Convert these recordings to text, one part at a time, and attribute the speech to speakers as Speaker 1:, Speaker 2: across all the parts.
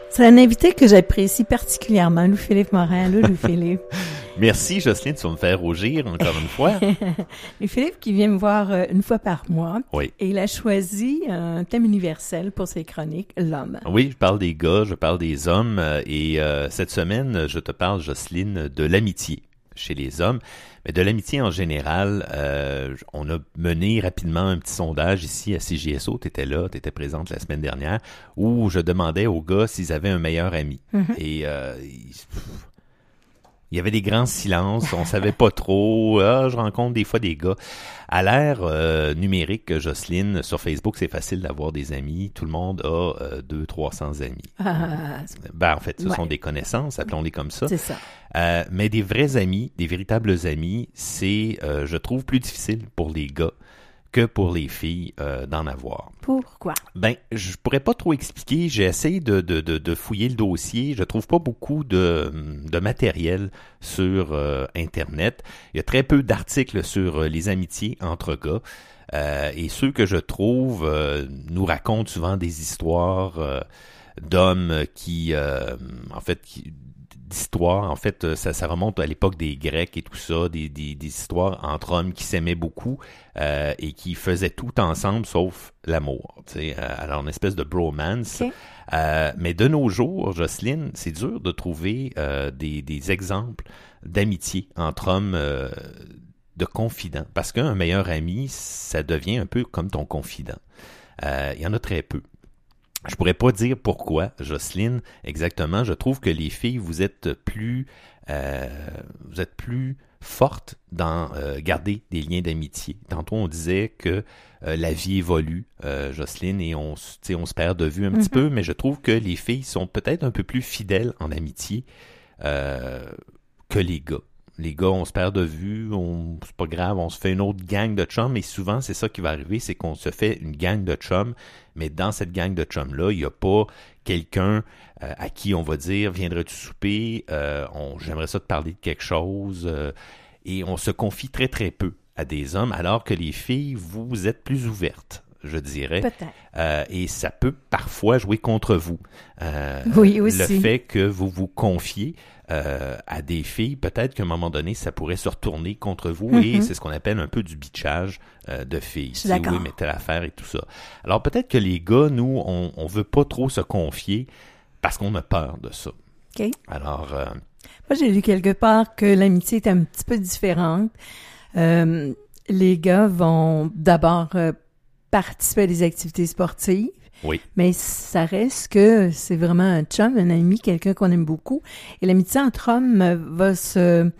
Speaker 1: C'est un invité que j'apprécie particulièrement, Louis-Philippe Morin. Allô, Louis-Philippe.
Speaker 2: Merci, Jocelyne, tu vas me faire rougir encore une fois.
Speaker 1: Louis-Philippe qui vient me voir une fois par mois.
Speaker 2: Oui.
Speaker 1: Et il a choisi un thème universel pour ses chroniques, l'homme.
Speaker 2: Oui, je parle des gars, je parle des hommes. Et cette semaine, je te parle, Jocelyne, de l'amitié chez les hommes. Mais de l'amitié en général, on a mené rapidement un petit sondage ici à CJSO, t'étais là, t'étais présente la semaine dernière, où je demandais aux gars s'ils avaient un meilleur ami.
Speaker 1: Mm-hmm.
Speaker 2: Et il y avait des grands silences, on savait pas trop. Je rencontre des fois des gars. À l'ère numérique, Jocelyne, sur Facebook, c'est facile d'avoir des amis. Tout le monde a 200-300 amis. En fait, ce sont des connaissances, appelons-les comme ça.
Speaker 1: C'est ça.
Speaker 2: Mais des vrais amis, des véritables amis, c'est, je trouve, plus difficile pour les gars que pour les filles d'en avoir.
Speaker 1: Pourquoi?
Speaker 2: Je pourrais pas trop expliquer. J'ai essayé de fouiller le dossier. Je trouve pas beaucoup de matériel sur Internet. Il y a très peu d'articles sur les amitiés entre gars. Et ceux que je trouve nous racontent souvent des histoires d'hommes d'histoires. En fait, ça remonte à l'époque des Grecs et tout ça, des histoires entre hommes qui s'aimaient beaucoup et qui faisaient tout ensemble sauf l'amour. Alors, une espèce de bromance.
Speaker 1: Okay.
Speaker 2: Mais de nos jours, Jocelyne, c'est dur de trouver des exemples d'amitié entre hommes de confidents. Parce qu'un meilleur ami, ça devient un peu comme ton confident. Il y en a très peu. Je pourrais pas dire pourquoi, Jocelyne, exactement. Je trouve que les filles, vous êtes plus fortes dans garder des liens d'amitié. Tantôt, on disait que la vie évolue, Jocelyne, et on se perd de vue un petit peu, mais je trouve que les filles sont peut-être un peu plus fidèles en amitié que les gars. Les gars, on se perd de vue, c'est pas grave, on se fait une autre gang de chums, et souvent, c'est ça qui va arriver, c'est qu'on se fait une gang de chums, mais dans cette gang de chums-là, il n'y a pas quelqu'un à qui on va dire « Viendrais-tu souper? J'aimerais ça te parler de quelque chose. » Et on se confie très, très peu à des hommes, alors que les filles, vous êtes plus ouvertes, je dirais.
Speaker 1: Peut-être.
Speaker 2: Et ça peut parfois jouer contre vous.
Speaker 1: Oui, aussi.
Speaker 2: Le fait que vous vous confiez à des filles, peut-être qu'à un moment donné, ça pourrait se retourner contre vous et c'est ce qu'on appelle un peu du bitchage de filles.
Speaker 1: Je suis d'accord.
Speaker 2: Oui, mais telle affaire et tout ça. Alors peut-être que les gars, nous, on veut pas trop se confier parce qu'on a peur de ça.
Speaker 1: OK.
Speaker 2: Alors...
Speaker 1: Moi, j'ai lu quelque part que l'amitié est un petit peu différente. Les gars vont d'abord participer à des activités sportives.
Speaker 2: Oui.
Speaker 1: Mais ça reste que c'est vraiment un chum, un ami, quelqu'un qu'on aime beaucoup. Et l'amitié entre hommes va se...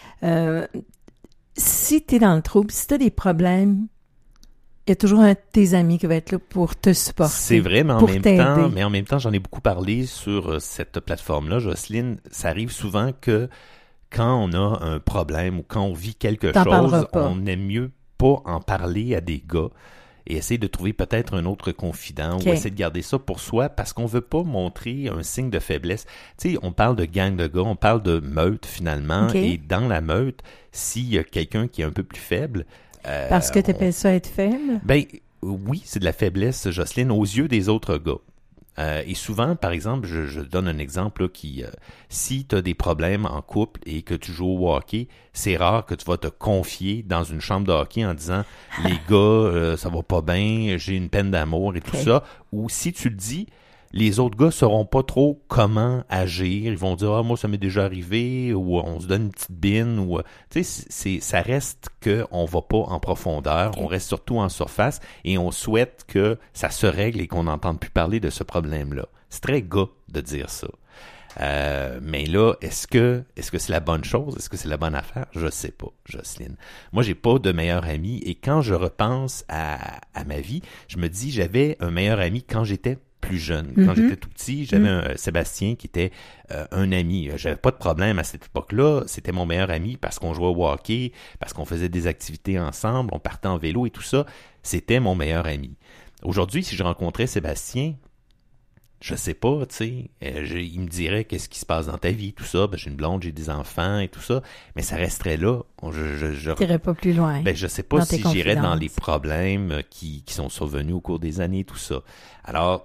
Speaker 1: si t'es dans le trouble, si t'as des problèmes, il y a toujours un de tes amis qui va être là pour te supporter.
Speaker 2: C'est vrai, mais en même temps, j'en ai beaucoup parlé sur cette plateforme-là, Jocelyne. Ça arrive souvent que quand on a un problème ou quand on vit quelque chose, on aime mieux pas en parler à des gars. Et essayer de trouver peut-être un autre confident ou essayer de garder ça pour soi parce qu'on veut pas montrer un signe de faiblesse. Tu sais, on parle de gang de gars, on parle de meute finalement, et dans la meute, s'il y a quelqu'un qui est un peu plus faible...
Speaker 1: parce que t'appelles ça être faible?
Speaker 2: Oui, c'est de la faiblesse, Jocelyne, aux yeux des autres gars. Et souvent, par exemple, je donne un exemple là, si tu as des problèmes en couple et que tu joues au hockey, c'est rare que tu vas te confier dans une chambre de hockey en disant « Les gars, ça va pas bien, j'ai une peine d'amour et tout ça ». Ou si tu le dis, les autres gars sauront pas trop comment agir. Ils vont dire « Ah, moi, ça m'est déjà arrivé » ou « On se donne une petite bine » ou tu sais, ça reste qu'on va pas en profondeur, on reste surtout en surface et on souhaite que ça se règle et qu'on n'entende plus parler de ce problème-là. C'est très gars de dire ça. Mais là, est-ce que c'est la bonne chose? Est-ce que c'est la bonne affaire? Je sais pas, Jocelyne. Moi, j'ai pas de meilleur ami et quand je repense à ma vie, je me dis, j'avais un meilleur ami quand j'étais plus jeune. Quand j'étais tout petit, j'avais un Sébastien qui était un ami. J'avais pas de problème à cette époque-là. C'était mon meilleur ami parce qu'on jouait au hockey, parce qu'on faisait des activités ensemble, on partait en vélo et tout ça. C'était mon meilleur ami. Aujourd'hui, si je rencontrais Sébastien, je sais pas, tu sais, il me dirait qu'est-ce qui se passe dans ta vie, tout ça. J'ai une blonde, j'ai des enfants et tout ça, mais ça resterait là. Je
Speaker 1: n'irais pas plus loin.
Speaker 2: Je sais pas si j'irais dans les problèmes qui sont survenus au cours des années, tout ça. Alors,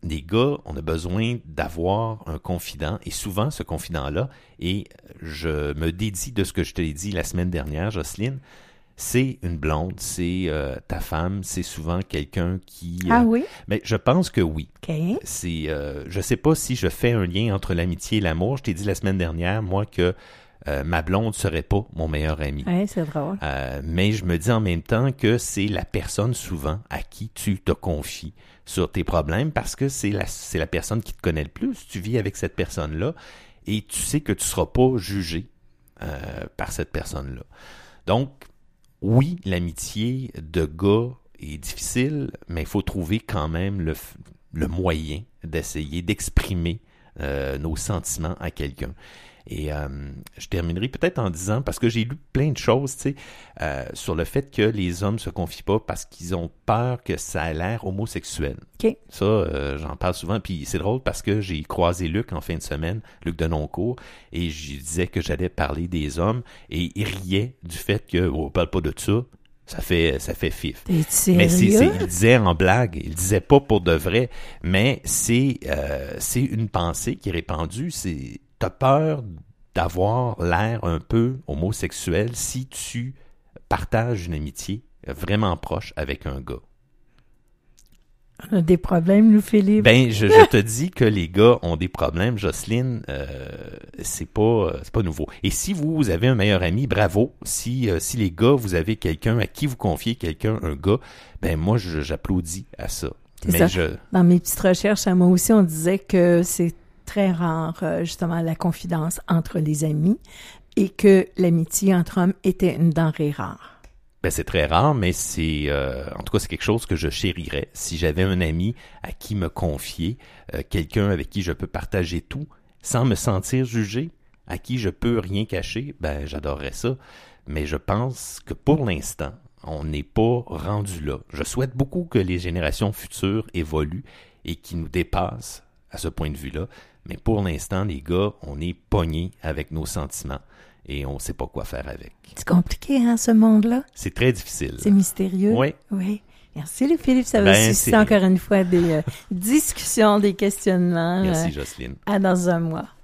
Speaker 2: les gars, on a besoin d'avoir un confident, et souvent, ce confident-là, et je me dédie de ce que je te l'ai dit la semaine dernière, Jocelyne, c'est une blonde, c'est ta femme, c'est souvent quelqu'un qui...
Speaker 1: Ah oui?
Speaker 2: Mais je pense que oui.
Speaker 1: OK.
Speaker 2: Je sais pas si je fais un lien entre l'amitié et l'amour. Je t'ai dit la semaine dernière, moi, que ma blonde serait pas mon meilleur ami.
Speaker 1: Oui, c'est drôle.
Speaker 2: Mais je me dis en même temps que c'est la personne souvent à qui tu te confies sur tes problèmes parce que c'est la personne qui te connaît le plus. Tu vis avec cette personne-là et tu sais que tu seras pas jugé par cette personne-là. Donc, oui, l'amitié de gars est difficile, mais il faut trouver quand même le moyen d'essayer d'exprimer nos sentiments à quelqu'un. Et je terminerai peut-être en disant, parce que j'ai lu plein de choses, tu sais, sur le fait que les hommes se confient pas parce qu'ils ont peur que ça a l'air homosexuel.
Speaker 1: OK.
Speaker 2: Ça, j'en parle souvent, puis c'est drôle parce que j'ai croisé Luc en fin de semaine, Luc de Noncourt, et je disais que j'allais parler des hommes, et il riait du fait que on parle pas de ça. Ça fait fif.
Speaker 1: T'es sérieux?
Speaker 2: Mais il disait en blague, il disait pas pour de vrai, mais c'est une pensée qui est répandue, t'as peur d'avoir l'air un peu homosexuel si tu partages une amitié vraiment proche avec un gars.
Speaker 1: On a des problèmes, nous, Philippe.
Speaker 2: Ben, je te dis que les gars ont des problèmes, Jocelyne, c'est pas nouveau. Et si vous avez un meilleur ami, bravo. Si les gars, vous avez quelqu'un à qui vous confiez un gars, ben moi, j'applaudis à ça.
Speaker 1: C'est ça. Dans mes petites recherches, à moi aussi, on disait que c'est très rare, justement, la confidence entre les amis et que l'amitié entre hommes était une denrée rare.
Speaker 2: Ben, c'est très rare, mais en tout cas, c'est quelque chose que je chérirais. Si j'avais un ami à qui me confier, quelqu'un avec qui je peux partager tout, sans me sentir jugé, à qui je peux rien cacher, ben, j'adorerais ça. Mais je pense que pour l'instant, on n'est pas rendu là. Je souhaite beaucoup que les générations futures évoluent et qu'ils nous dépassent à ce point de vue-là. Mais pour l'instant, les gars, on est pognés avec nos sentiments et on ne sait pas quoi faire avec. C'est
Speaker 1: compliqué, hein, ce monde-là?
Speaker 2: C'est très difficile.
Speaker 1: C'est mystérieux?
Speaker 2: Oui.
Speaker 1: Oui. Merci, Philippe. Ça va susciter encore une fois des discussions, des questionnements.
Speaker 2: Merci, Jocelyne.
Speaker 1: À dans un mois.